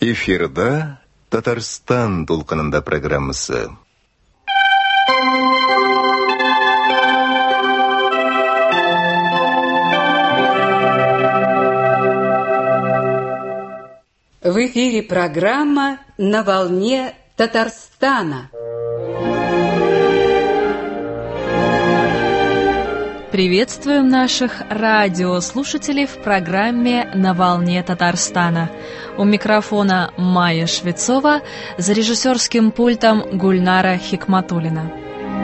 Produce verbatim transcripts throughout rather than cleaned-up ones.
Эфирда Татарстан толқынында программасы. В эфире программа «На волне Татарстана». Приветствуем наших радиослушателей в программе «На волне Татарстана». У микрофона Майя Швецова, за режиссерским пультом Гульнара Хикматуллина.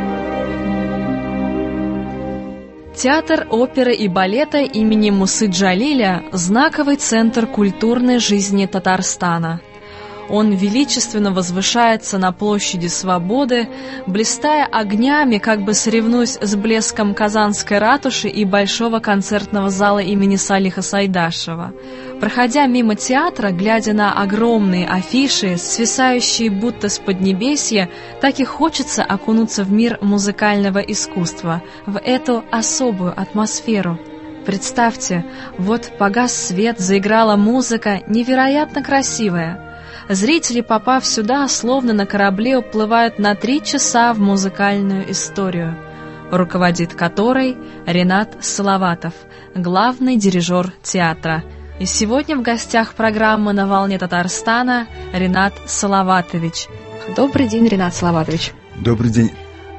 Театр оперы и балета имени Мусы Джалиля – знаковый центр культурной жизни Татарстана. Он величественно возвышается на площади Свободы, блистая огнями, как бы соревнуясь с блеском Казанской ратуши и Большого концертного зала имени Салиха Сайдашева. Проходя мимо театра, глядя на огромные афиши, свисающие будто с поднебесья, так и хочется окунуться в мир музыкального искусства, в эту особую атмосферу. Представьте, вот погас свет, заиграла музыка, невероятно красивая. Зрители, попав сюда, словно на корабле уплывают на три часа в музыкальную историю, руководит которой Ринат Салаватов, главный дирижер театра. И сегодня в гостях программы «На волне Татарстана» Ринат Салаватович. Добрый день, Ринат Салаватович. Добрый день.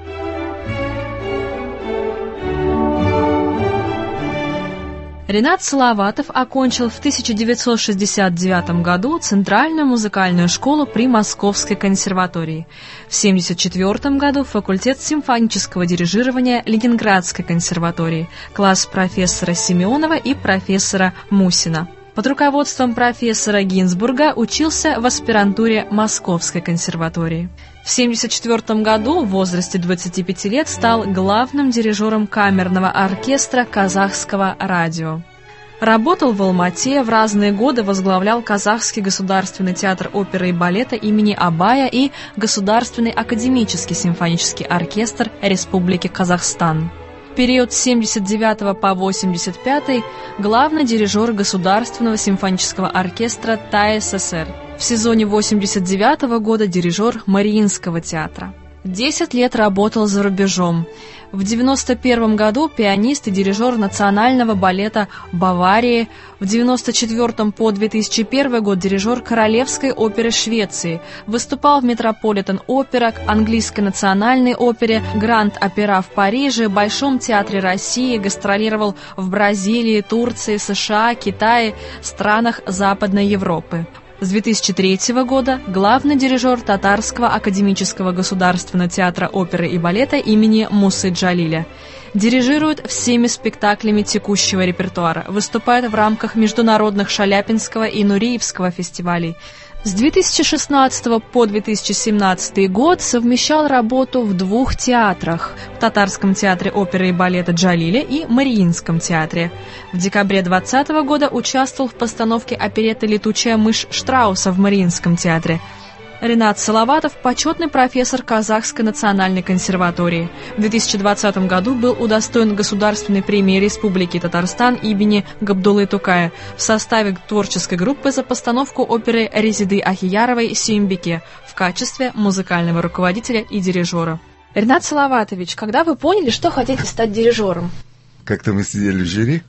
Ринат Салаватов окончил в тысяча девятьсот шестьдесят девятом году Центральную музыкальную школу при Московской консерватории. В тысяча девятьсот семьдесят четвертом году факультет симфонического дирижирования Ленинградской консерватории, класс профессора Семенова и профессора Мусина. Под руководством профессора Гинзбурга учился в аспирантуре Московской консерватории. В тысяча девятьсот семьдесят четвертом году в возрасте двадцати пяти лет стал главным дирижером камерного оркестра Казахского радио. Работал в Алмате, в разные годы возглавлял Казахский государственный театр оперы и балета имени Абая и Государственный академический симфонический оркестр Республики Казахстан. В период с семьдесят девятого по восемьдесят пятый главный дирижер Государственного симфонического оркестра ТАССР. В сезоне восемьдесят девятого года дирижер Мариинского театра. Десять лет работал за рубежом. В девяносто первом году пианист и дирижер Национального балета Баварии. В девяносто четвертом по две тысячи первый год дирижер Королевской оперы Швеции. Выступал в Метрополитен-опера, Английской национальной опере, Гранд-опера в Париже, Большом театре России, гастролировал в Бразилии, Турции, США, Китае, странах Западной Европы. С две тысячи третьего года главный дирижер Татарского академического государственного театра оперы и балета имени Мусы Джалиля. Дирижирует всеми спектаклями текущего репертуара, выступает в рамках международных Шаляпинского и Нуриевского фестивалей. С две тысячи шестнадцатого по две тысячи семнадцатый год совмещал работу в двух театрах – в Татарском театре оперы и балета Джалиля и Мариинском театре. В декабре двадцатого года участвовал в постановке оперетты «Летучая мышь» Штрауса в Мариинском театре. Ринат Салаватов – почетный профессор Казахской национальной консерватории. В две тысячи двадцатом году был удостоен Государственной премии Республики Татарстан имени Габдуллы Тукая в составе творческой группы за постановку оперы Резиды Ахияровой «Сюембике» в качестве музыкального руководителя и дирижера. Ринат Салаватович, когда вы поняли, что хотите стать дирижером? Как-то мы сидели в жюри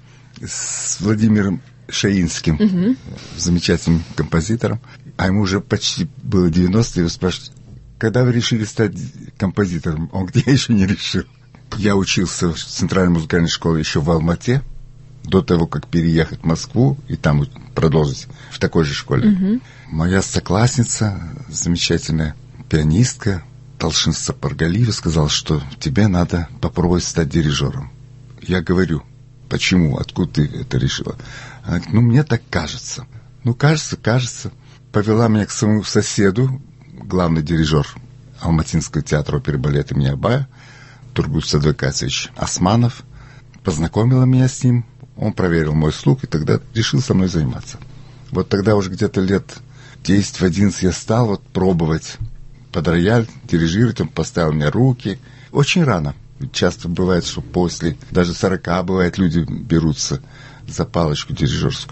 с Владимиром Шаинским, угу. замечательным композитором. А ему уже почти было девяносто, и его спрашивают, когда вы решили стать композитором? Он где, я еще не решил. Я учился в Центральной музыкальной школе еще в Алмате, до того, как переехать в Москву и там продолжить в такой же школе. Угу. Моя соклассница, замечательная пианистка Талшин Сапаргалиева, сказала, что тебе надо попробовать стать дирижером. Я говорю, почему, откуда ты это решила? Она говорит, ну, мне так кажется. Ну, кажется, кажется. Повела меня к своему соседу, главный дирижер Алматинского театра оперы и балета имени Абая, Тургут Садвакасович Османов. Познакомила меня с ним, он проверил мой слух и тогда решил со мной заниматься. Вот тогда уже где-то лет десять-одиннадцать я стал вот пробовать под рояль, дирижировать, он поставил мне руки. Очень рано. Часто бывает, что после, даже сорока, бывает, люди берутся за палочку дирижерскую.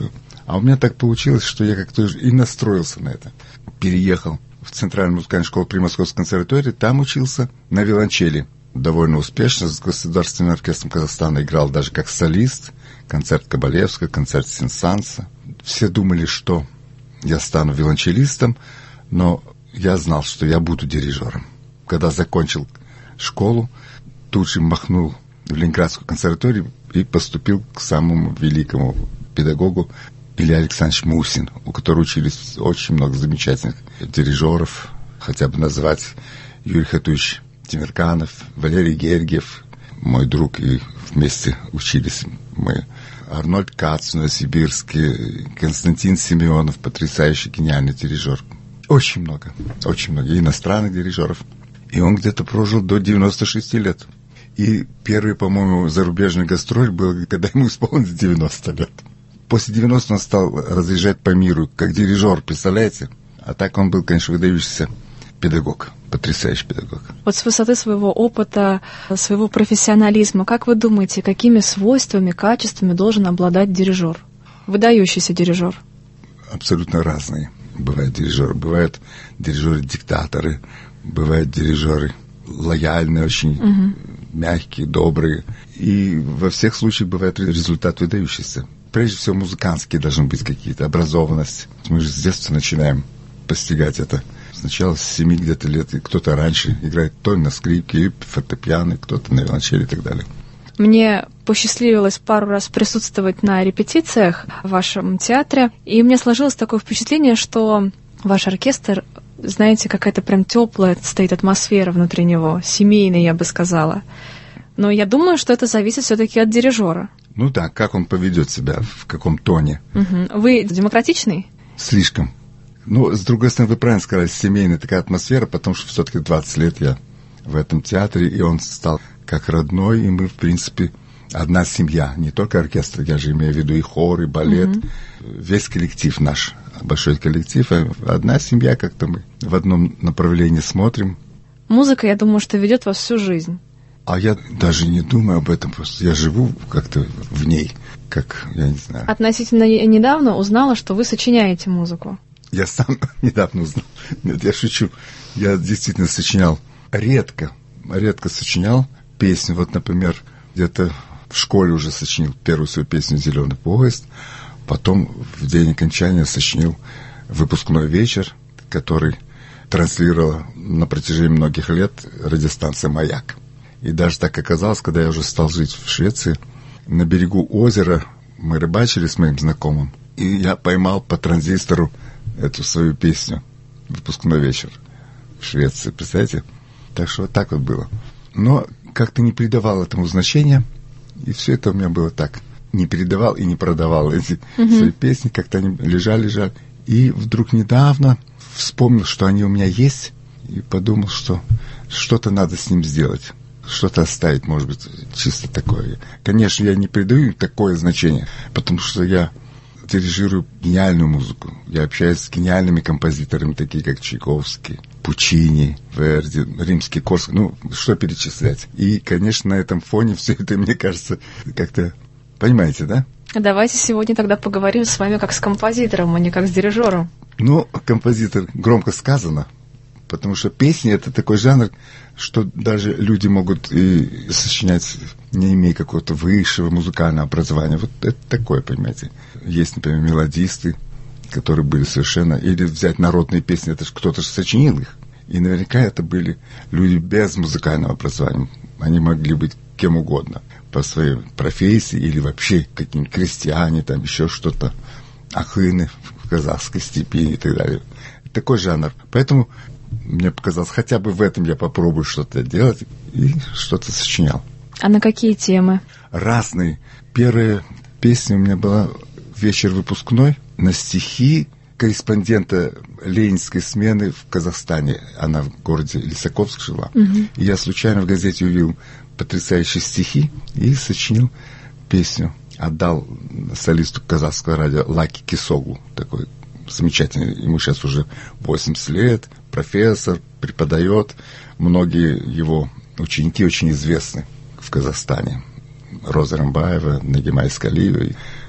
А у меня так получилось, что я как-то и настроился на это. Переехал в Центральную музыкальную школу при Московской консерватории, там учился на виолончели. Довольно успешно, с Государственным оркестром Казахстана играл даже как солист. Концерт Кабалевского, концерт Сен-Санса. Все думали, что я стану виолончелистом, но я знал, что я буду дирижером. Когда закончил школу, тут же махнул в Ленинградскую консерваторию и поступил к самому великому педагогу Илья Александрович Мусин, у которого учились очень много замечательных дирижеров, хотя бы назвать Юрий Хатуевич Тимирканов, Валерий Гергиев, мой друг, и вместе учились мы. Арнольд Кац, Новосибирский, Константин Семенов, потрясающий, гениальный дирижер. Очень много, очень много и иностранных дирижеров. И он где-то прожил до девяноста шести лет. И первый, по-моему, зарубежный гастроль был, когда ему исполнилось девяносто лет. После девяноста он стал разъезжать по миру как дирижер, представляете? А так он был, конечно, выдающийся педагог, потрясающий педагог. Вот с высоты своего опыта, своего профессионализма, как вы думаете, какими свойствами, качествами должен обладать дирижер? Выдающийся дирижер. Абсолютно разные. Бывают дирижеры. Бывают дирижеры-диктаторы, бывают дирижеры лояльные, очень угу. мягкие, добрые. И во всех случаях бывает результат выдающийся. Прежде всего, музыкантские должны быть какие-то, образованность. Мы же с детства начинаем постигать это. Сначала с семи где-то лет, и кто-то раньше играет то на скрипке, или фортепиано, кто-то на виолончели и так далее. Мне посчастливилось пару раз присутствовать на репетициях в вашем театре, и мне сложилось такое впечатление, что ваш оркестр, знаете, какая-то прям теплая стоит атмосфера внутри него, семейная, я бы сказала. Но я думаю, что это зависит все-таки от дирижера. Ну да, как он поведет себя, в каком тоне. Угу. Вы демократичный? Слишком. Ну, с другой стороны, вы правильно сказали, семейная такая атмосфера, потому что все-таки двадцать лет я в этом театре, и он стал как родной, и мы, в принципе, одна семья, не только оркестр, я же имею в виду и хор, и балет, mm-hmm. весь коллектив наш, большой коллектив, одна семья, как-то мы в одном направлении смотрим. Музыка, я думаю, что ведет вас всю жизнь. А я даже не думаю об этом, просто я живу как-то в ней, как, я не знаю. Относительно недавно узнала, что вы сочиняете музыку. Я сам недавно узнал. Нет, я шучу. Я действительно сочинял. Редко, редко сочинял песню. Вот, например, где-то в школе уже сочинил первую свою песню «Зеленый поезд». Потом в день окончания сочинил выпускной вечер, который транслировала на протяжении многих лет радиостанция «Маяк». И даже так оказалось, когда я уже стал жить в Швеции, на берегу озера мы рыбачили с моим знакомым, и я поймал по транзистору эту свою песню «Выпускной вечер» в Швеции, представляете? Так что вот так вот было. Но как-то не придавал этому значения, и все это у меня было так. Не передавал и не продавал эти mm-hmm. свои песни, как-то они лежали, лежали. И вдруг недавно вспомнил, что они у меня есть, и подумал, что что-то надо с ним сделать, что-то оставить, может быть, чисто такое. Конечно, я не придаю такое значение, потому что я дирижирую гениальную музыку. Я общаюсь с гениальными композиторами, такие как Чайковский, Пучини, Верди, Римский-Корсаков, ну, что перечислять. И, конечно, на этом фоне все это, мне кажется, как-то... Понимаете, да? Давайте сегодня тогда поговорим с вами как с композитором, а не как с дирижером. Ну, композитор громко сказано, потому что песни — это такой жанр, что даже люди могут и сочинять, не имея какого-то высшего музыкального образования. Вот это такое, понимаете. Есть, например, мелодисты, которые были совершенно... Или взять народные песни, это же кто-то же сочинил их. И наверняка это были люди без музыкального образования. Они могли быть кем угодно по своей профессии или вообще какие-нибудь крестьяне, там еще что-то, ахыны в казахской степи и так далее. Такой жанр. Поэтому мне показалось, хотя бы в этом я попробую что-то делать, и что-то сочинял. А на какие темы? Разные. Первая песня у меня была «Вечер выпускной» на стихи корреспондента ленинской смены в Казахстане. Она в городе Лисаковск жила. Угу. И я случайно в газете увидел потрясающие стихи и сочинил песню. Отдал солисту казахского радио Лаки Кисоглу, такой замечательный. Ему сейчас уже восемьдесят лет, профессор, преподает. Многие его ученики очень известны в Казахстане. Роза Рымбаева, Нагима Искалиева.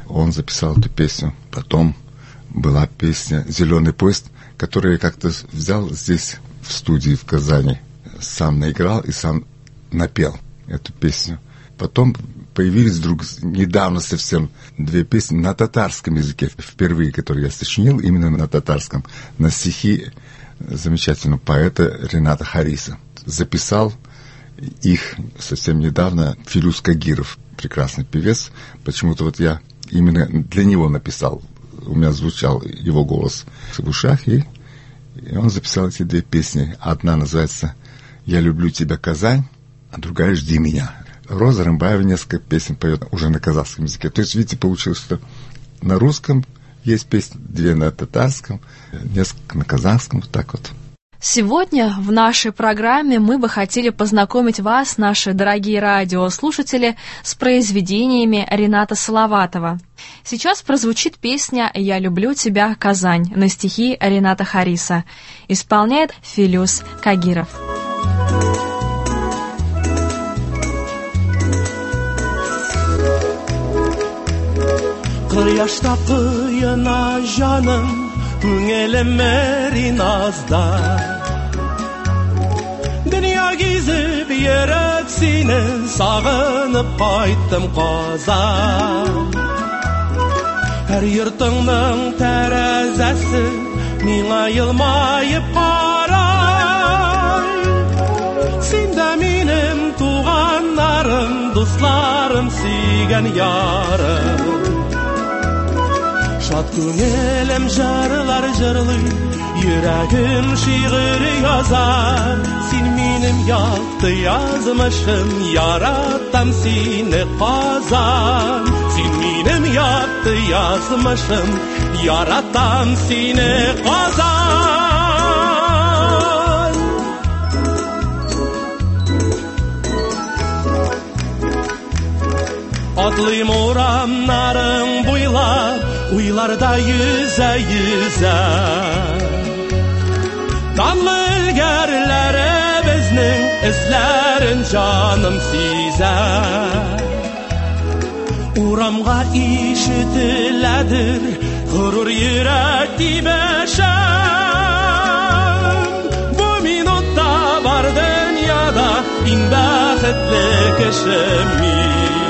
Он записал эту песню. Потом была песня «Зеленый поезд», которую я как-то взял здесь, в студии в Казани. Сам наиграл и сам напел эту песню. Потом появились вдруг недавно совсем две песни на татарском языке, впервые, которые я сочинил именно на татарском, на стихи замечательного поэта Рената Хариса. Записал их совсем недавно Филюс Кагиров, прекрасный певец. Почему-то вот я именно для него написал. У меня звучал его голос в ушах, и, и он записал эти две песни. Одна называется «Я люблю тебя, Казань», а другая «Жди меня». Роза Рымбаева несколько песен поет уже на казахском языке. То есть, видите, получилось, что на русском есть песни, две на татарском, несколько на казахском, вот так вот. Сегодня в нашей программе мы бы хотели познакомить вас, наши дорогие радиослушатели, с произведениями Рената Салаватова. Сейчас прозвучит песня «Я люблю тебя, Казань» на стихи Рената Хариса. Исполняет Филюс Кагиров. Kıryaşta kıyına canım, Güngelim erinazda. Dünya gezip yerek seni, Sağınıp kayttım Kazan. Her yırtının terezesi, Mina yılmayıp karay. Sen de benim tuğanlarım, Dostlarım, Sigen yarım. Şad köngülüm jarlar jarlı, yüreğim şiir yazar. Sen benim yaktı yazmışım, yarattım seni Kazan. Sen benim yaktı yazmışım, yarattım seni Kazan. Atlıyım oramların boylap, uylarda yüze yüze. Danlı ilgerlere bizning izlerin canım size. Uramga işitiledir, gurur yürek dibeşem. Bu minutta var dünyada, en baxetli kişim.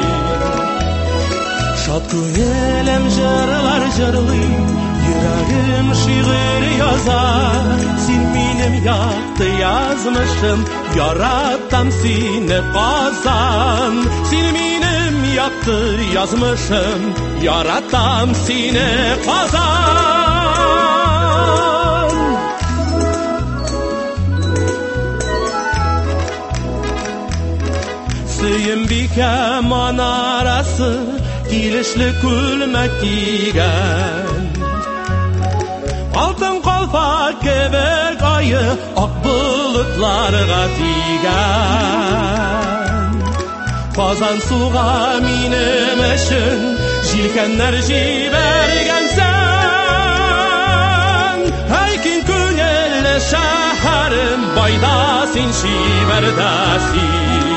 Şad köngülüm jarlar jarlı, yüreğim şiir yazar. Sen benim yaktı yazmışım, yarattım seni Kazan. Sen benim yaktı yazmışım, yarattım seni Kazan. Söyümbike manarası, Kilişli külmek giygen, Altın kalpak kebek ayı, Ak bulutlarga tiygen. Kazan suğa minim için, Jilkenler jibergen sen. Haykin köngülli şehrim, Baydasin şiverdesin.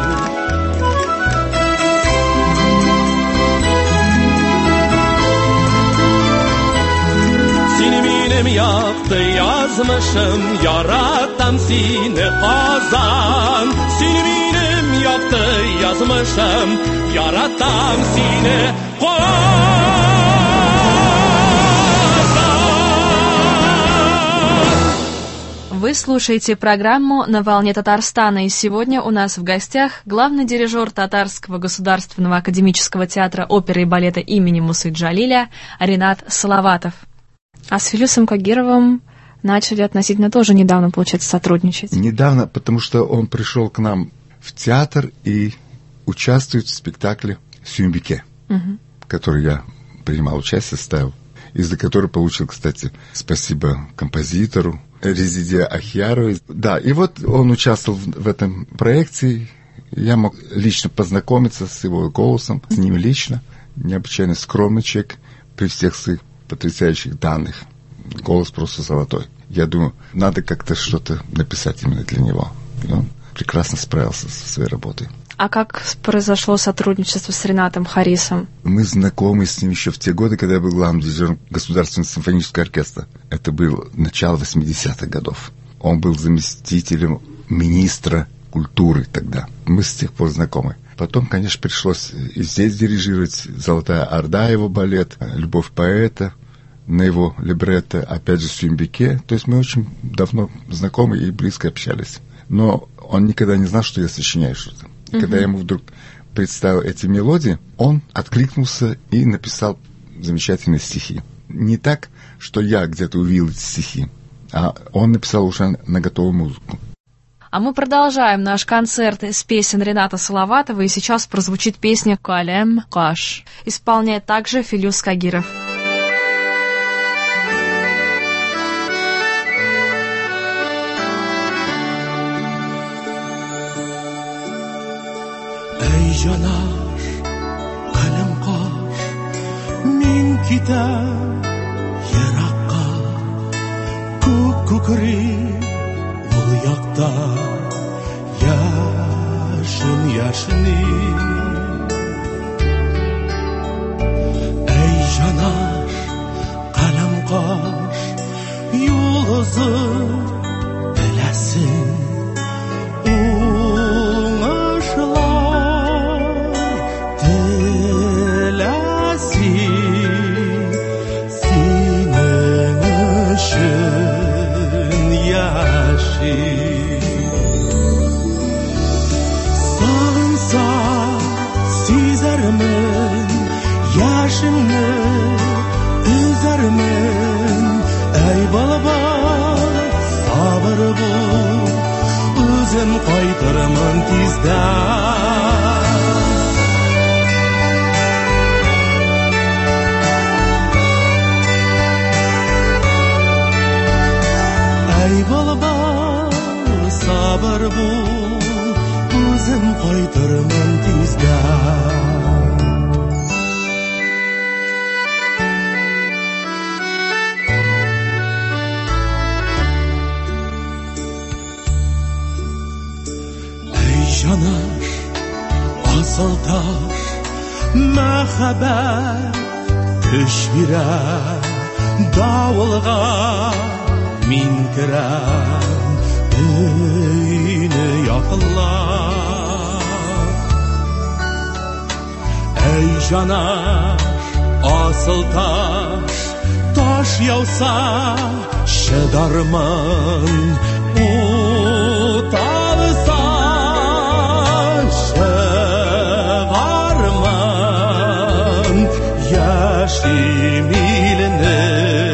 Yaktı yazmışım, yarattım seni Kazan. Seni benim yaktı yazmışım, yarattım seni Kazан. Вы слушаете программу «На волне Татарстана», и сегодня у нас в гостях главный дирижер Татарского государственного академического театра оперы и балета имени Мусы Джалиля Ренат Салаватов. А с Филюсом Кагировым начали относительно тоже недавно, получается, сотрудничать. Недавно, потому что он пришел к нам в театр и участвует в спектакле «Сюмбике», угу. в который я принимал участие, ставил, и за который получил, кстати, спасибо композитору Резиде Ахьяру. Да, и вот он участвовал в, в этом проекте. Я мог лично познакомиться с его голосом, с ним лично. Необычайно скромный человек при всех своих потрясающих данных. Голос просто золотой. Я думаю, надо как-то что-то написать именно для него. И он прекрасно справился со своей работой. А как произошло сотрудничество с Ренатом Харисом? Мы знакомы с ним еще в те годы, когда я был главным дирижером Государственного симфонического оркестра. Это было начало восьмидесятых годов. Он был заместителем министра культуры тогда. Мы с тех пор знакомы. Потом, конечно, пришлось и здесь дирижировать «Золотая Орда», его балет, «Любовь поэта», на его либретто, опять же, «Сюмбике». То есть мы очень давно знакомы и близко общались. Но он никогда не знал, что я сочиняю что-то. И uh-huh. когда я ему вдруг представил эти мелодии, он откликнулся и написал замечательные стихи. Не так, что я где-то увидел эти стихи, а он написал уже на готовую музыку. А мы продолжаем наш концерт с песен Рената Салаватова, и сейчас прозвучит песня «Калем Каш». Исполняет также Филюс Кагиров. Ey canar, kalem kaş, min gider yirakka, kukukri ul yakta, yaşın yaşını. Ey canar, kalem kaş, yoluzu bilesin, yaşını üzerimin ey balabal sabır bul özün kaytırımın tizden ey balabal sabır bul özün kaytırımın tizden Yanar asıl taş Mehabet Kış birer Davulga Min kirem Eyni yakınlar Ey yanar asıl taş Taş yavsa Şedarman Utalsa Şevarman yaşim ilini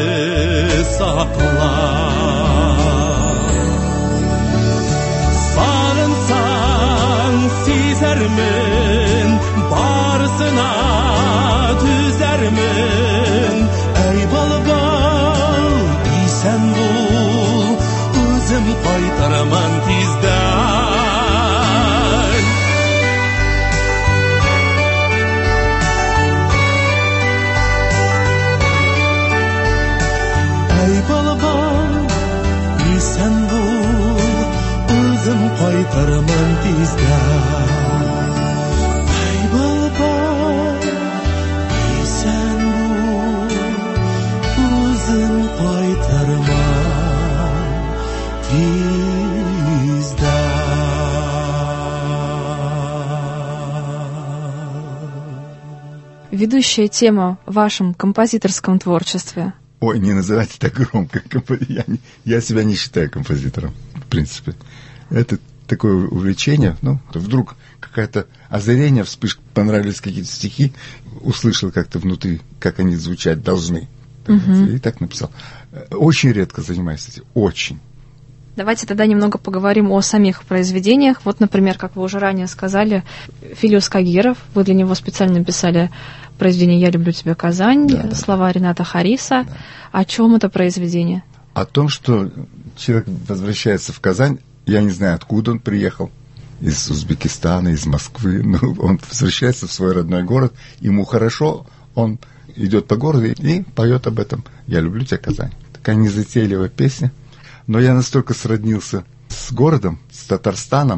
saklar Sarınsan sizermin Barsına düzermin Ey balbal isen bul Özüm kaytaraman tizden Sen bul, özüm kaytarman tizden Ey balbal, sen bul, özüm kaytarman tizden Ведущая тема в вашем композиторском творчестве? Ой, не называйте так громко. Я, не, я себя не считаю композитором, в принципе. Это такое увлечение. Ну, вдруг какое-то озарение, вспышка, понравились какие-то стихи, услышал как-то внутри, как они звучать должны. Uh-huh. И так написал. Очень редко занимаюсь этим. Очень. Давайте тогда немного поговорим о самих произведениях. Вот, например, как вы уже ранее сказали, Филюс Кагиров, вы для него специально написали произведение «Я люблю тебя, Казань», да, слова да. Рената Хариса. Да. О чем это произведение? О том, что человек возвращается в Казань, я не знаю, откуда он приехал, из Узбекистана, из Москвы, но он возвращается в свой родной город, ему хорошо, он идет по городу и поет об этом «Я люблю тебя, Казань». Такая незатейливая песня. Но я настолько сроднился с городом, с Татарстаном,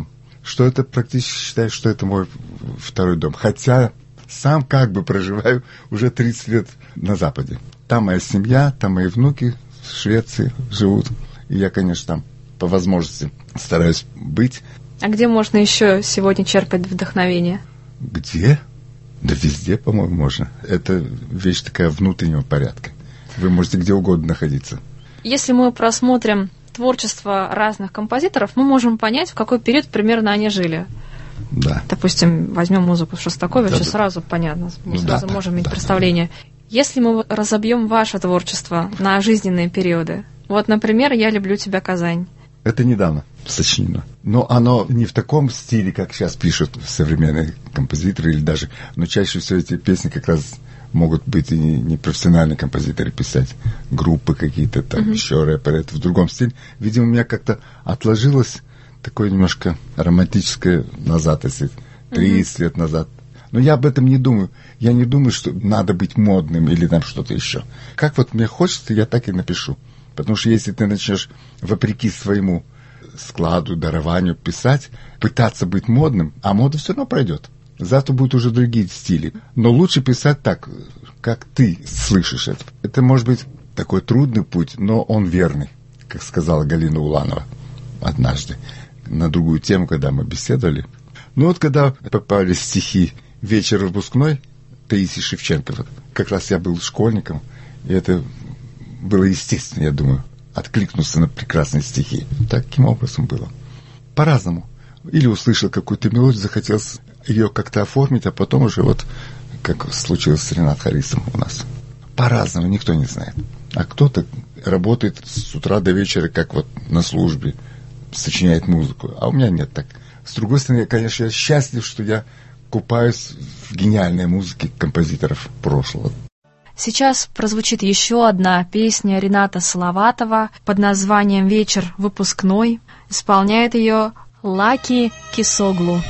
что это практически считаю, что это мой второй дом. Хотя сам как бы проживаю уже тридцать лет на Западе. Там моя семья, там мои внуки в Швеции живут. И я, конечно, там по возможности стараюсь быть. А где можно еще сегодня черпать вдохновение? Где? Да везде, по-моему, можно. Это вещь такая внутреннего порядка. Вы можете где угодно находиться. Если мы просмотрим творчество разных композиторов, мы можем понять, в какой период примерно они жили. Да. Допустим, возьмем музыку Шостаковича, да, сразу понятно, мы ну, сразу да, можем да, иметь да, представление. Да. Если мы разобьем ваше творчество на жизненные периоды, вот, например, «Я люблю тебя, Казань». Это недавно сочинено. Но оно не в таком стиле, как сейчас пишут современные композиторы, или даже, но чаще всего эти песни как раз могут быть и не, не профессиональные композиторы писать, группы какие-то, там uh-huh. еще рэперы, это в другом стиле. Видимо, у меня как-то отложилось такое немножко романтическое назад, если тридцать uh-huh. лет назад. Но я об этом не думаю. Я не думаю, что надо быть модным или там что-то еще. Как вот мне хочется, я так и напишу. Потому что если ты начнешь вопреки своему складу, дарованию писать, пытаться быть модным, а мода все равно пройдет. Завтра будут уже другие стили. Но лучше писать так, как ты слышишь это. Это может быть такой трудный путь, но он верный, как сказала Галина Уланова однажды на другую тему, когда мы беседовали. Ну вот когда попали стихи «Вечер выпускной» Таисии Шевченко, как раз я был школьником, и это было естественно, я думаю, откликнуться на прекрасные стихи. Таким образом было. По-разному. Или услышал какую-то мелодию, захотелось ее как-то оформить, а потом уже вот, как случилось с Ренат Харисом у нас. По-разному, никто не знает. А кто-то работает с утра до вечера, как вот на службе, сочиняет музыку. А у меня нет так. С другой стороны, я, конечно, я счастлив, что я купаюсь в гениальной музыке композиторов прошлого. Сейчас прозвучит еще одна песня Рената Салаватова под названием «Вечер выпускной». Исполняет ее Лаки Кисоглу.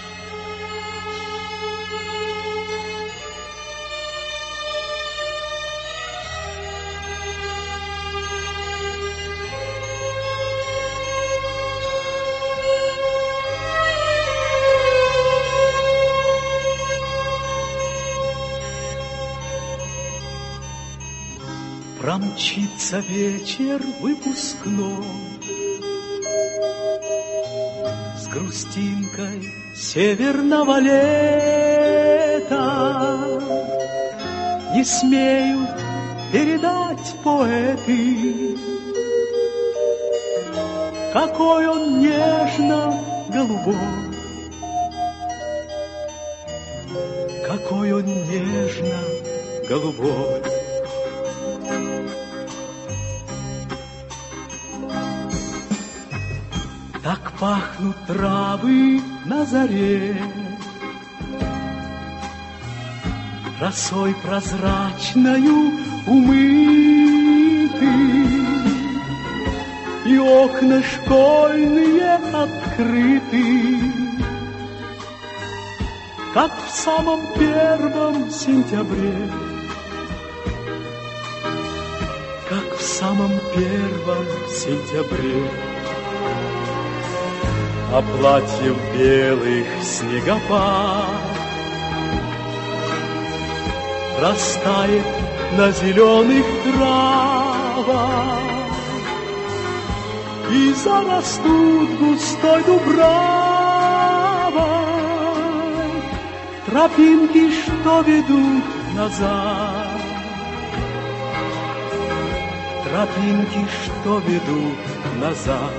Промчится вечер выпускной с грустинкой северного лета. Не смею передать поэты, какой он нежно-голубой, какой он нежно-голубой. Так пахнут травы на заре, росой прозрачною умыты, и окна школьные открыты, как в самом первом сентябре, как в самом первом сентябре. А платье в белых снегопад растает на зеленых травах, и зарастут густой дубравой тропинки, что ведут назад, тропинки, что ведут назад.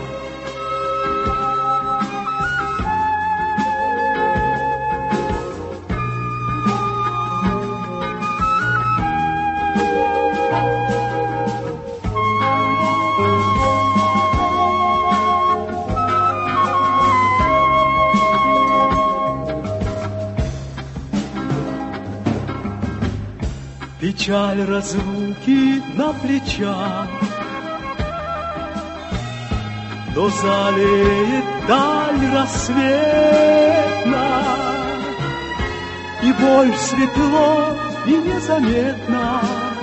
Печаль разлуки на плечах, но залеет даль рассветна, и боль светло и незаметно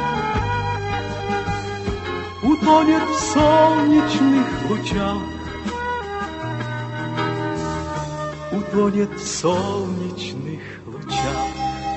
утонет в солнечных лучах. утонет в солнечных лучах.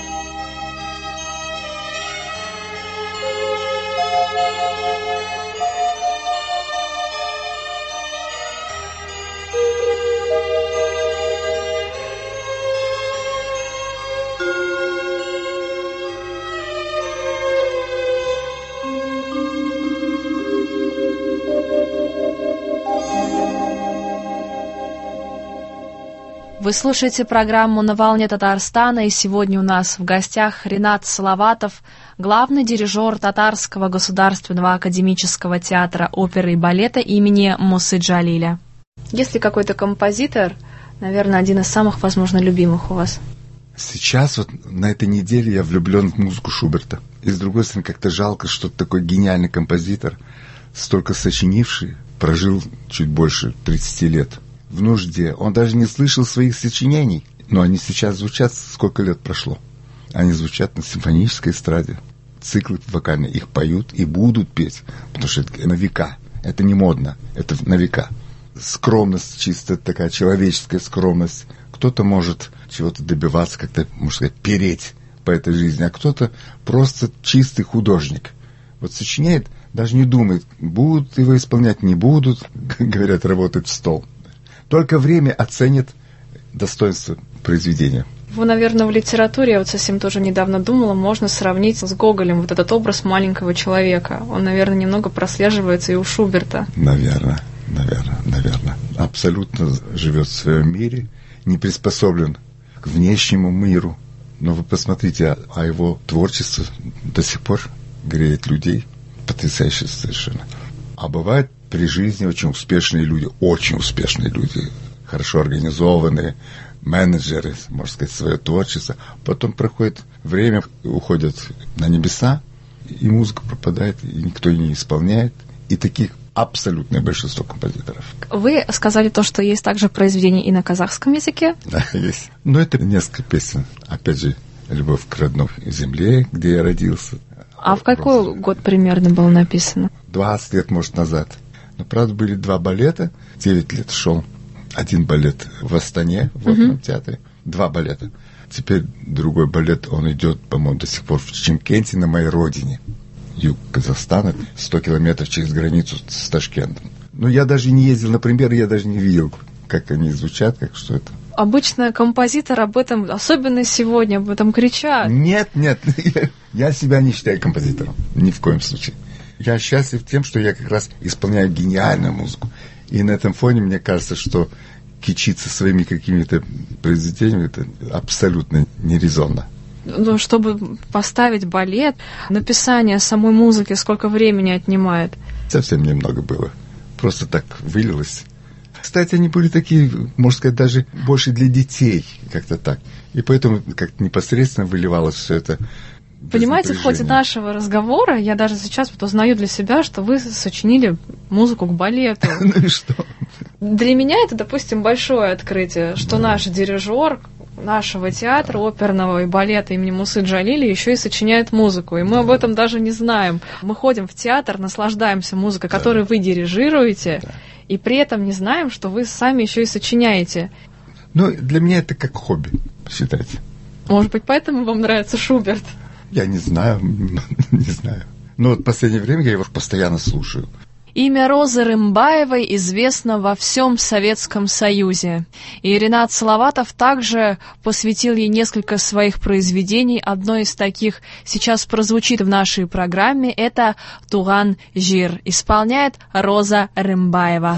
Вы слушаете программу «На волне Татарстана», и сегодня у нас в гостях Ринат Салаватов, главный дирижер Татарского государственного академического театра оперы и балета имени Мусы Джалиля. Есть ли какой-то композитор, наверное, один из самых, возможно, любимых у вас? Сейчас вот на этой неделе я влюблен в музыку Шуберта. И с другой стороны, как-то жалко, что такой гениальный композитор, столько сочинивший, прожил чуть больше тридцати лет. В нужде. Он даже не слышал своих сочинений, но они сейчас звучат, сколько лет прошло. Они звучат на симфонической эстраде. Циклы вокальные, их поют и будут петь, потому что это на века. Это не модно, это на века. Скромность, чисто такая человеческая скромность. Кто-то может чего-то добиваться, как-то, можно сказать, переть по этой жизни, а кто-то просто чистый художник. Вот сочиняет, даже не думает, будут его исполнять, не будут, говорят, работать в стол. Только время оценит достоинство произведения. Вы, наверное, в литературе, я вот совсем тоже недавно думала, можно сравнить с Гоголем вот этот образ маленького человека. Он, наверное, немного прослеживается и у Шуберта. Наверное, наверное, наверное. Абсолютно живет в своем мире, не приспособлен к внешнему миру. Но вы посмотрите, а его творчество до сих пор греет людей. Потрясающе совершенно. А бывает при жизни очень успешные люди, очень успешные люди, хорошо организованные, менеджеры, можно сказать, свое творчество. Потом проходит время, уходят на небеса, и музыка пропадает, и никто ее не исполняет. И таких абсолютное большинство композиторов. Вы сказали то, что есть также произведения и на казахском языке? Да, есть. Но это несколько песен. Опять же, «Любовь к родной земле», где я родился. А в какой год примерно было написано? двадцать лет, может, назад. Но, правда, были два балета. девять лет шел один балет в Астане, в оперном uh-huh. театре. Два балета. Теперь другой балет, он идет, по-моему, до сих пор в Чимкенте, на моей родине. Юг Казахстана, сто километров через границу с Ташкентом. Но я даже не ездил на премьеры, я даже не видел, как они звучат, как что это. Обычно композитор об этом, особенно сегодня, об этом кричат. Нет, нет, я, я себя не считаю композитором, ни в коем случае. Я счастлив тем, что я как раз исполняю гениальную музыку. И на этом фоне мне кажется, что кичиться своими какими-то произведениями, это абсолютно нерезонно. Ну, чтобы поставить балет, написание самой музыки сколько времени отнимает? Совсем немного было. Просто так вылилось. Кстати, они были такие, можно сказать, даже больше для детей, как-то так. И поэтому как-то непосредственно выливалось все это. Понимаете, в ходе нашего разговора я даже сейчас вот узнаю для себя, что вы сочинили музыку к балету. Ну и что? Для меня это, допустим, большое открытие, что наш дирижер нашего театра оперного и балета имени Мусы Джалиля еще и сочиняет музыку. И мы об этом даже не знаем. Мы ходим в театр, наслаждаемся музыкой, да. которую вы дирижируете, да. и при этом не знаем, что вы сами еще и сочиняете. Ну, для меня это как хобби, считайте. Может быть, поэтому вам нравится Шуберт? Я не знаю, не знаю. Но вот в последнее время я его постоянно слушаю. Имя Розы Рымбаевой известно во всем Советском Союзе. И Ринат Салаватов также посвятил ей несколько своих произведений. Одно из таких сейчас прозвучит в нашей программе. Это «Туган Жир». Исполняет Роза Рымбаева.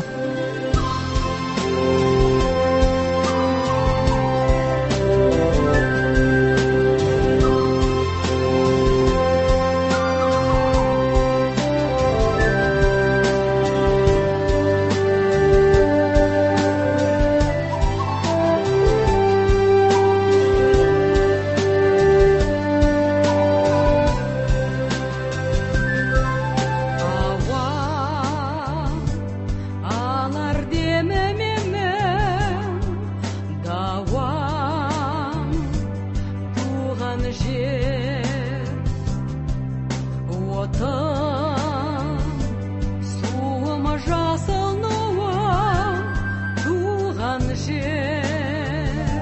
Жер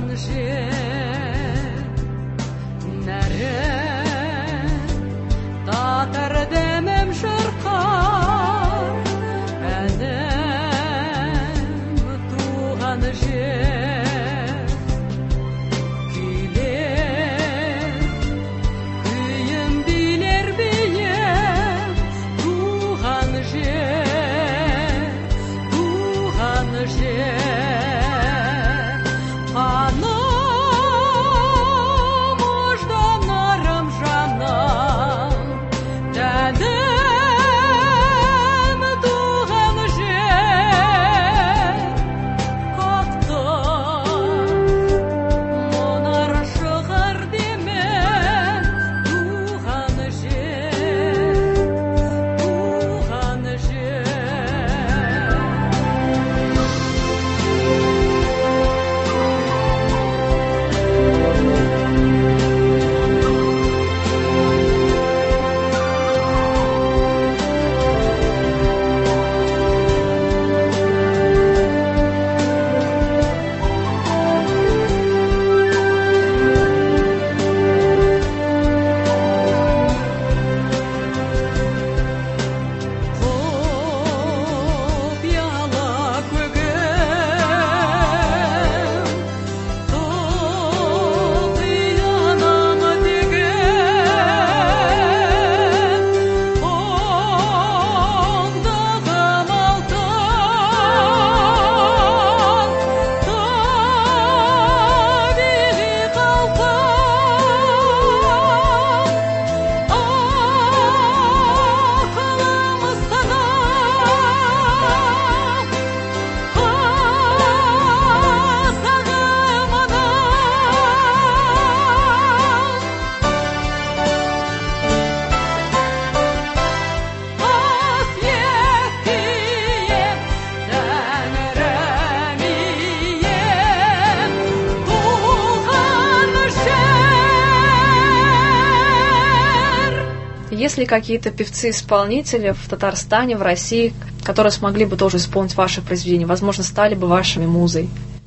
Есть ли какие-то певцы-исполнители в Татарстане, в России, которые смогли бы тоже исполнить ваши произведения, возможно, стали бы вашими музой?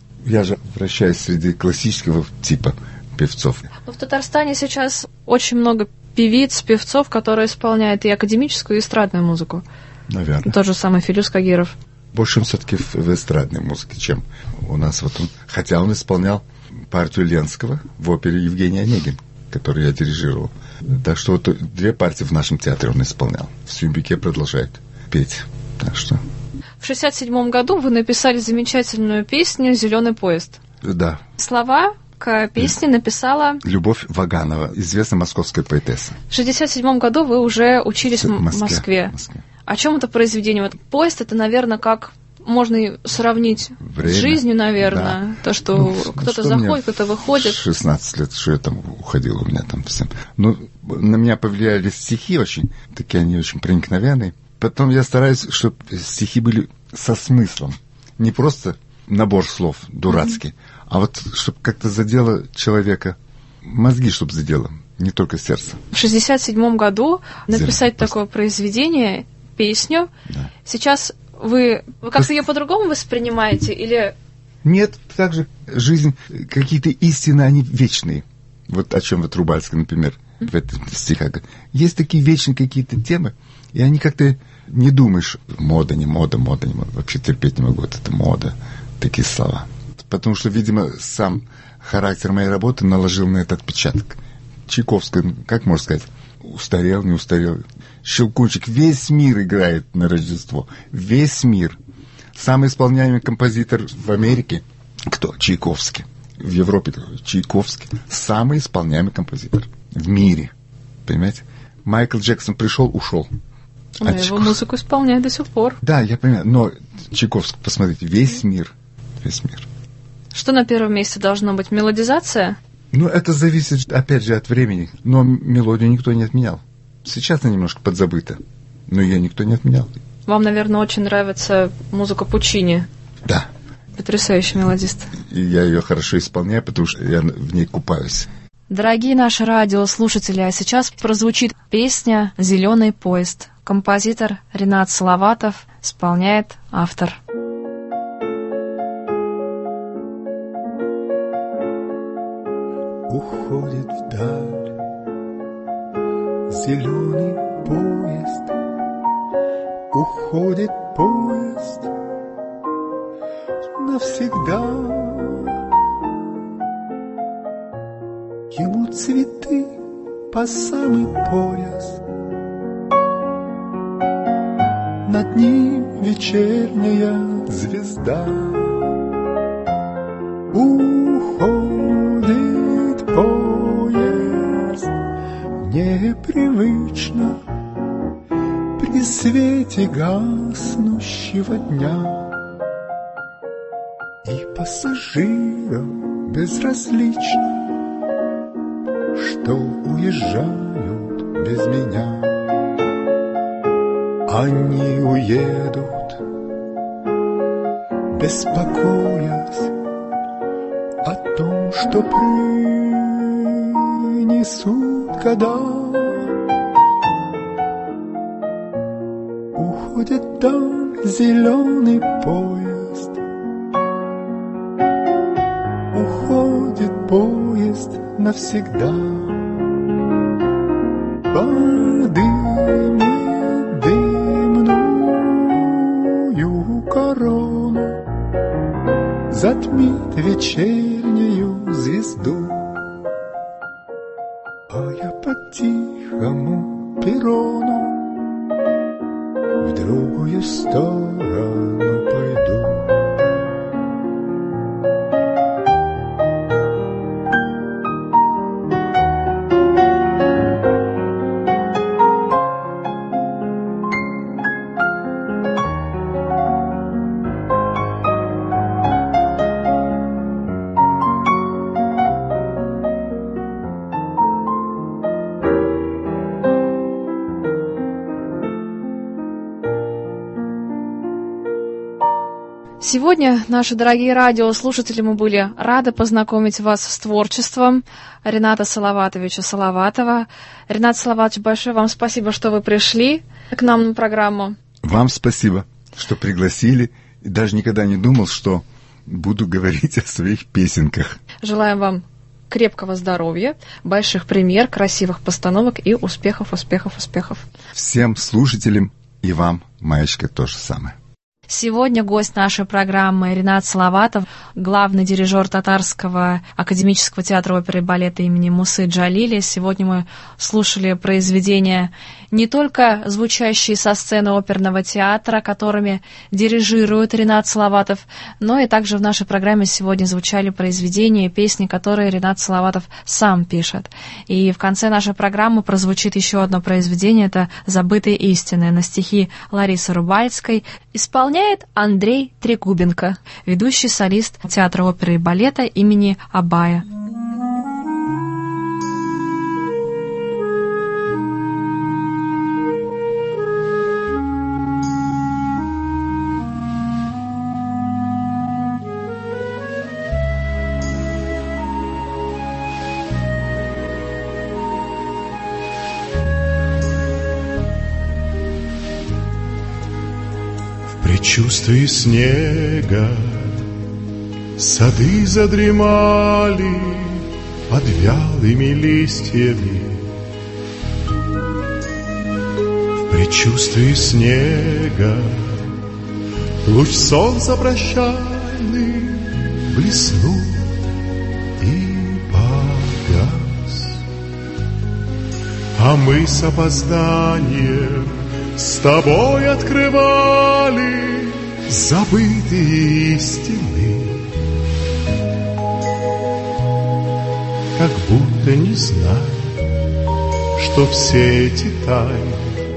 Я же вращаюсь среди классического типа певцов. Но в Татарстане сейчас очень много певиц, певцов, которые исполняют и академическую, и эстрадную музыку. Наверное. Тот же самый Филюс Кагиров. Больше он все-таки в, в эстрадной музыке, чем у нас. Вот он, хотя он исполнял партию Ленского в опере «Евгений Онегин», которую я дирижировал. Так что вот две партии в нашем театре он исполнял. В Сюмбике продолжает петь. Так что... В шестьдесят седьмом году вы написали замечательную песню «Зеленый поезд». Да. Слова к песне написала... Любовь Ваганова, известная московская поэтесса. В шестьдесят седьмом году вы уже учились в Москве. Москве. Москве. О чем это произведение? Вот поезд, это, наверное, как... Можно и сравнить Время. С жизнью, наверное. Да. То, что ну, кто-то что заходит, кто-то выходит. шестнадцать лет, что я там уходил у меня там всем. Ну, на меня повлияли стихи очень, такие они очень проникновенные. Потом я стараюсь, чтобы стихи были со смыслом. Не просто набор слов дурацкий, mm-hmm. а вот чтобы как-то задело человека, мозги чтобы задело, не только сердце. В шестьдесят седьмом году написать Зерно, такое произведение, песню. Да. Сейчас... Вы, вы как-то ее по-другому воспринимаете или... Нет, так же жизнь, какие-то истины, они вечные. Вот о чем вот Рубальский, например, mm-hmm. в этих стихах. Есть такие вечные какие-то темы, и они как-то не думаешь, мода, не мода, мода, не мода. Вообще терпеть не могу, вот это мода, такие слова. Потому что, видимо, сам характер моей работы наложил на это отпечаток. Чайковский, как можно сказать, устарел, не устарел. Щелкунчик, весь мир играет на Рождество. Весь мир. Самый исполняемый композитор в Америке, кто? Чайковский. В Европе Чайковский. Самый исполняемый композитор в мире. Понимаете? Майкл Джексон пришел, ушел. А его Чайков... музыку исполняет до сих пор. Да, я понимаю. Но Чайковский, посмотрите, весь мир. Весь мир. Что на первом месте должно быть? Мелодизация? Ну, это зависит, опять же, от времени. Но мелодию никто не отменял. Сейчас она немножко подзабыта, но ее никто не отменял. Вам, наверное, очень нравится музыка Пучини. Да. Потрясающий мелодист. И я ее хорошо исполняю, потому что я в ней купаюсь. Дорогие наши радиослушатели, а сейчас прозвучит песня «Зеленый поезд». Композитор Ренат Салаватов, исполняет автор. уходит вдаль зеленый поезд, уходит поезд навсегда. Ему цветы по самый пояс, над ним вечерняя звезда. Уходит поезд непривычно при свете гаснущего дня, и пассажирам безразлично, что уезжают без меня. Они уедут, беспокоясь о том, что принесут года. Уходит там зеленый поезд, уходит поезд навсегда. Подымет дымную корону, затмит вечернюю звезду, а я по тихому перрону в другую сторону пойду. Сегодня, наши дорогие радиослушатели, мы были рады познакомить вас с творчеством Рената Салаватовича Салаватова. Ренат Салаватович, большое вам спасибо, что вы пришли к нам на программу. Вам спасибо, что пригласили. И даже никогда не думал, что буду говорить о своих песенках. Желаем вам крепкого здоровья, больших премьер, красивых постановок и успехов, успехов, успехов. Всем слушателям и вам, Маечка, то же самое. Сегодня гость нашей программы Ренат Салаватов, главный дирижер Татарского академического театра оперы и балета имени Мусы Джалили. Сегодня мы слушали произведения, не только звучащие со сцены оперного театра, которыми дирижирует Ренат Салаватов, но и также в нашей программе сегодня звучали произведения и песни, которые Ренат Салаватов сам пишет. И в конце нашей программы прозвучит еще одно произведение, это «Забытые истины» на стихи Ларисы Рубальской. Исполняет Андрей Трегубенко, ведущий солист театра оперы и балета имени Абая. В предчувствии снега сады задремали под вялыми листьями. В предчувствии снега луч солнца прощальный блеснул и погас, а мы с опозданием с тобой открывали забытые истины, как будто не зная, что все эти тайны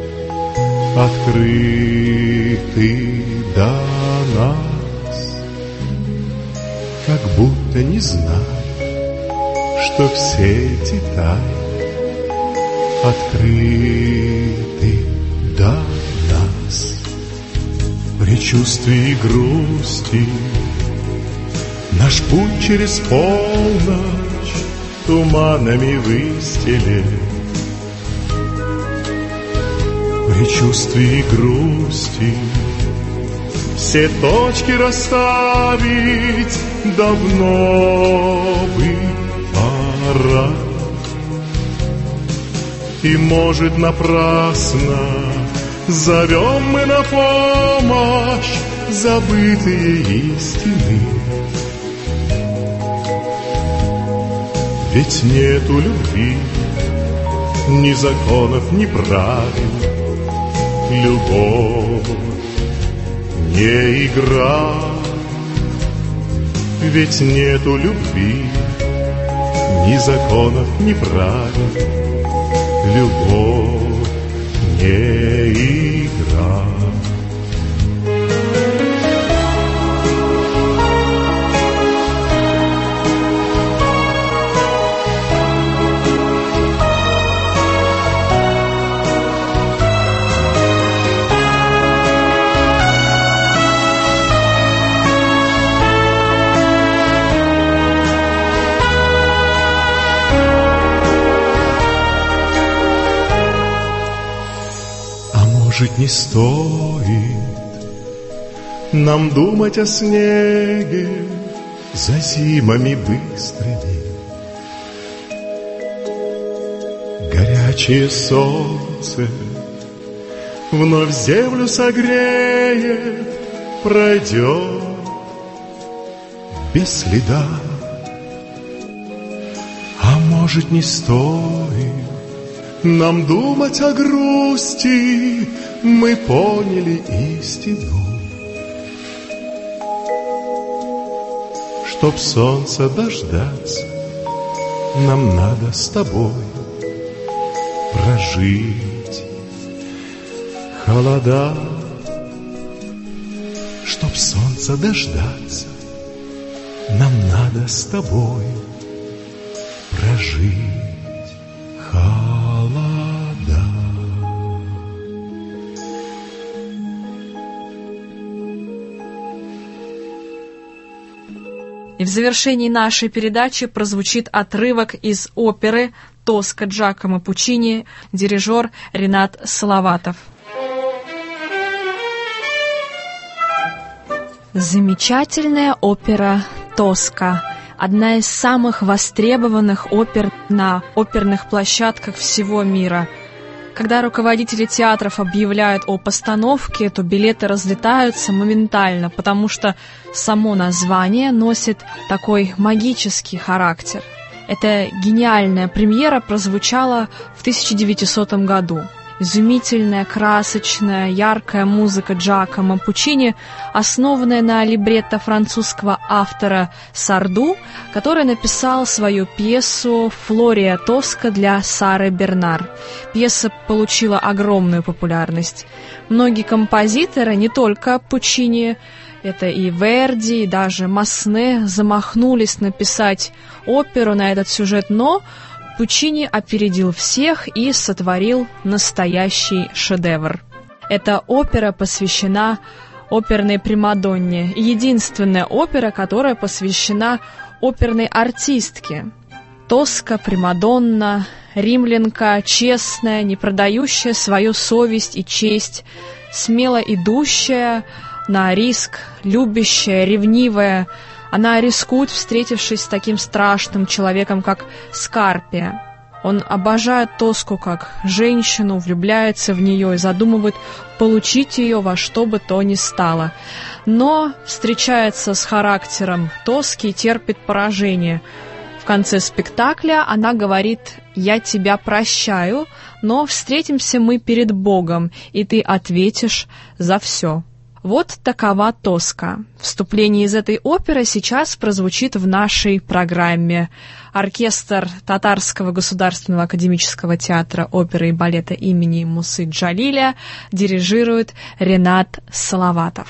открыты до нас, как будто не зная, что все эти тайны открыты до нас. В предчувствии грусти наш путь через полночь туманами выстелен. В предчувствии грусти все точки расставить давно бы пора. И, может, напрасно зовем мы на помощь забытые истины. Ведь нету любви, ни законов, ни правил. Любовь не игра. Ведь нету любви, ни законов, ни правил. Любовь не игра. Может, не стоит нам думать о снеге за зимами быстрыми. Горячее солнце вновь землю согреет, пройдет без следа. А может, не стоит нам думать о грусти, мы поняли истину. Чтоб солнца дождаться, нам надо с тобой прожить холода. Чтоб солнца дождаться, нам надо с тобой прожить холода. И в завершении нашей передачи прозвучит отрывок из оперы «Тоска» Джакомо Пуччини, дирижер Ренат Салаватов. Замечательная опера «Тоска». Одна из самых востребованных опер на оперных площадках всего мира. Когда руководители театров объявляют о постановке, то билеты разлетаются моментально, потому что само название носит такой магический характер. Эта гениальная премьера прозвучала в тысяча девятисотом году. Изумительная, красочная, яркая музыка Джакомо Пуччини, основанная на либретто французского автора Сарду, который написал свою пьесу «Флория Тоска» для Сары Бернар. Пьеса получила огромную популярность. Многие композиторы, не только Пуччини, это и Верди, и даже Масне, замахнулись написать оперу на этот сюжет, но Пуччини опередил всех и сотворил настоящий шедевр. Эта опера посвящена оперной примадонне, единственная опера, которая посвящена оперной артистке. Тоска, примадонна, римлянка, честная, не продающая свою совесть и честь, смело идущая на риск, любящая, ревнивая. Она рискует, встретившись с таким страшным человеком, как Скарпия. Он обожает Тоску как женщину, влюбляется в нее и задумывает получить ее во что бы то ни стало. Но встречается с характером Тоски и терпит поражение. В конце спектакля она говорит: «Я тебя прощаю, но встретимся мы перед Богом, и ты ответишь за все». Вот такова Тоска. Вступление из этой оперы сейчас прозвучит в нашей программе. Оркестр Татарского государственного академического театра оперы и балета имени Мусы Джалиля дирижирует Ренат Салаватов.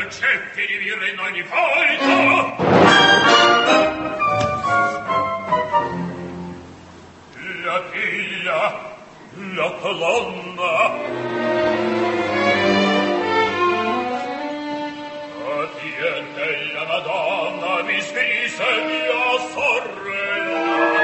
dolcetti di birra in ogni folto. La figlia, la colonna, atiente la Madonna mi scrisse mia sorella.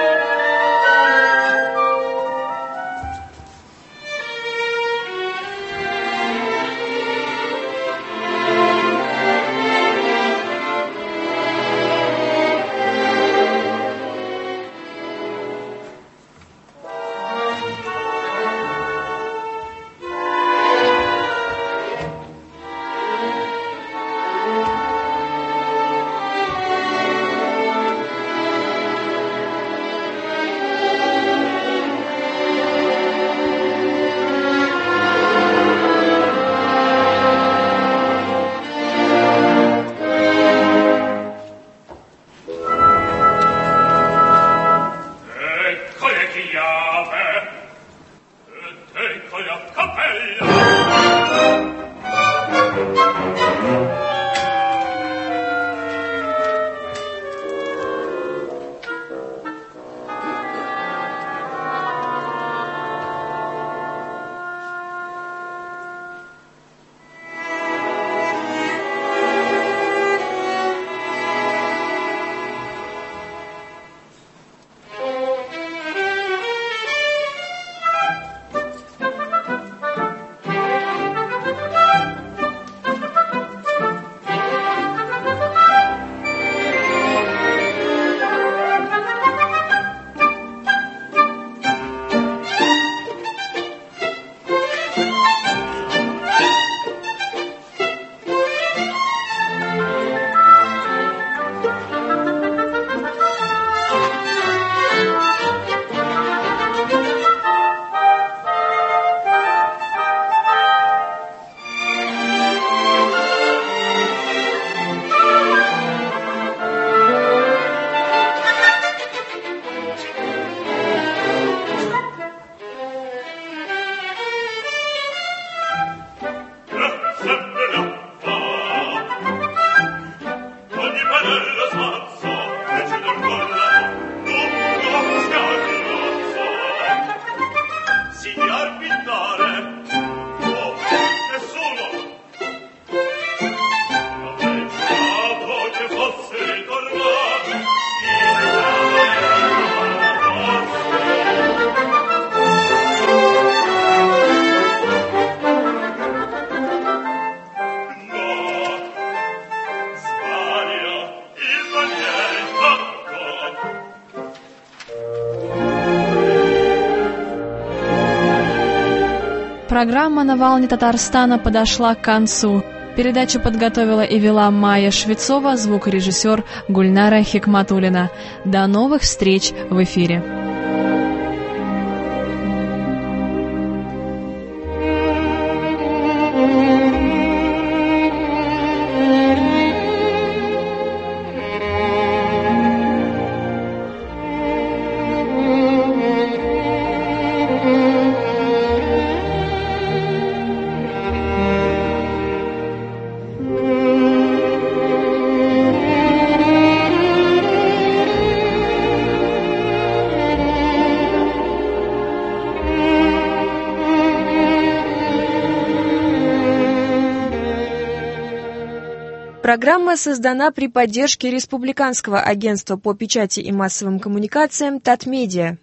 Программа «На волне Татарстана» подошла к концу. Передачу подготовила и вела Майя Швецова, звукорежиссер Гульнара Хикматуллина. До новых встреч в эфире. Программа создана при поддержке Республиканского агентства по печати и массовым коммуникациям «Татмедиа».